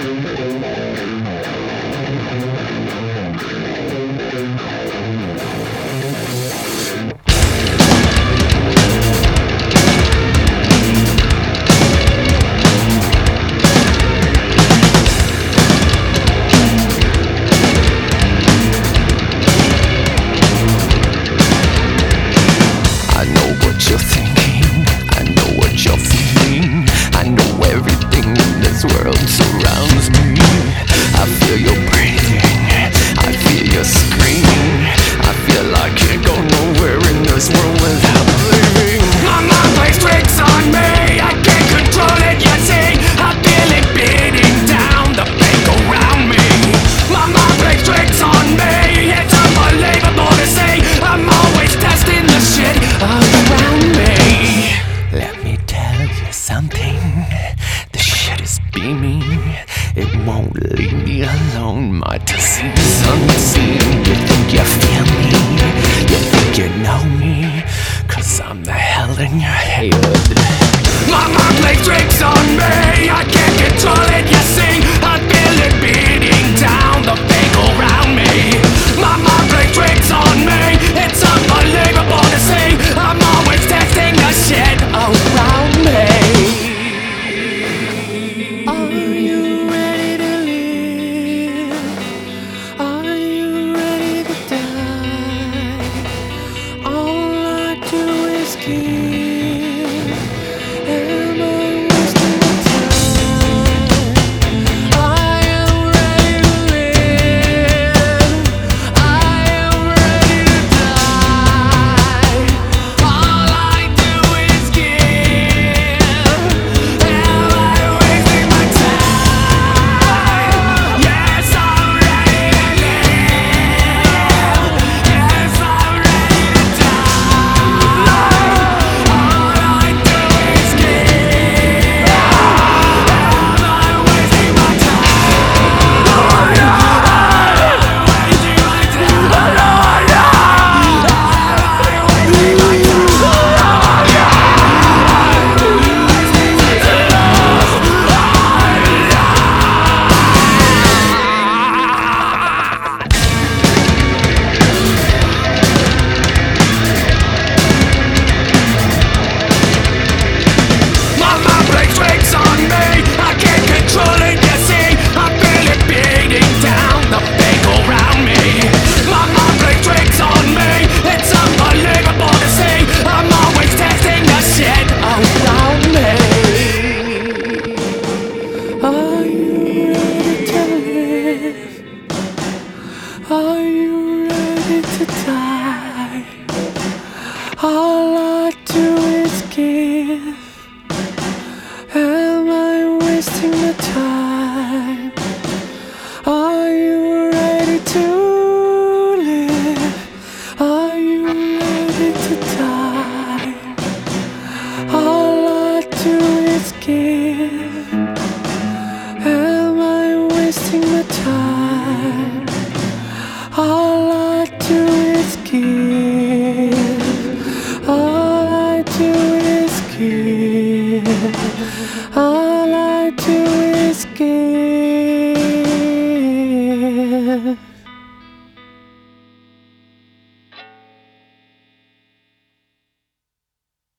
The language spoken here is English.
It won't leave me alone. My disease unseen. You think you feel me? You think you know me? 'Cause I'm the hell in your head. My mind plays tricks on me. I can't control it, you see. I feel it beating down the fake around me. My mind plays tricks on me. It's unbelievable to see. I'm always testing the shit around me. Are you ready to die? All I do is give. Am I wasting the time? Are you ready to live? Are you ready to die? All I do is give.